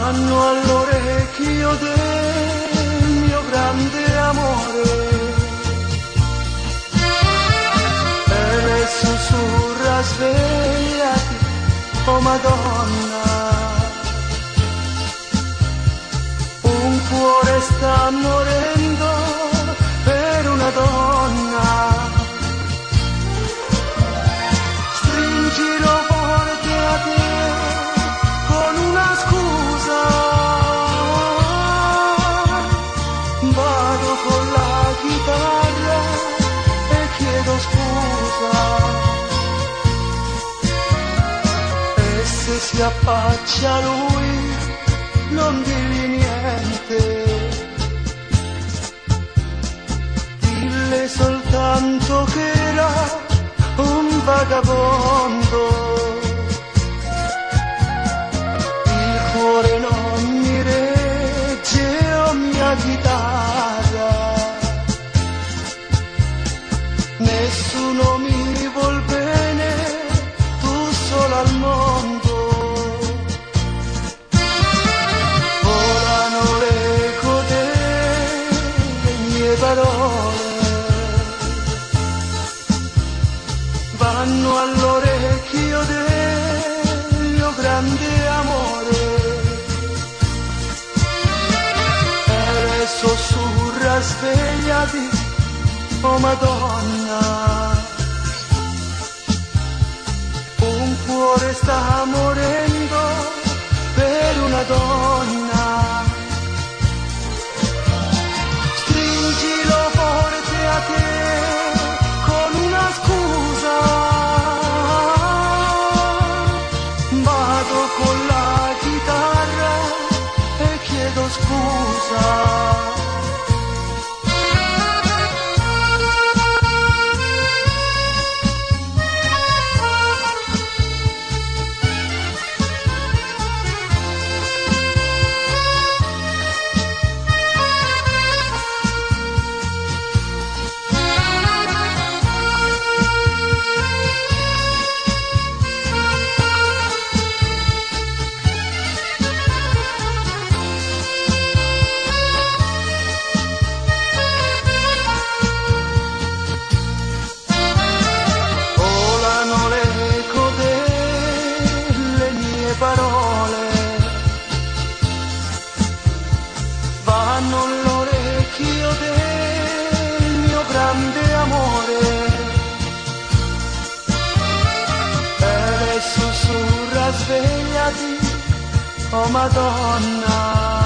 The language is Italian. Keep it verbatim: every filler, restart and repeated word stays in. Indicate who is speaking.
Speaker 1: vanno all'orecchio del mio grande amore e le sussurra svegliati, oh Madonna, un cuore sta morendo per una donna. Stringilo forte a te con una scusa, vado con la chitarra e chiedo scusa, e se si affaccia lui non dirgli niente, dille soltanto che era un vagabondo. Il cuore non mi regge, oh mia chitarra, nessuno mi vuol bene, tu sola al mondo. Volano l'eco delle mie parole, vanno all'orecchio del mio grande amore e le sussurra svegliati, oh Madonna, un cuore sta morendo per una donna. Stringilo forte a te con una scusa, vado con la chitarra e chiedo scusa. Parole vanno all'orecchio del mio grande amore e le sussurra svegliati, oh Madonna.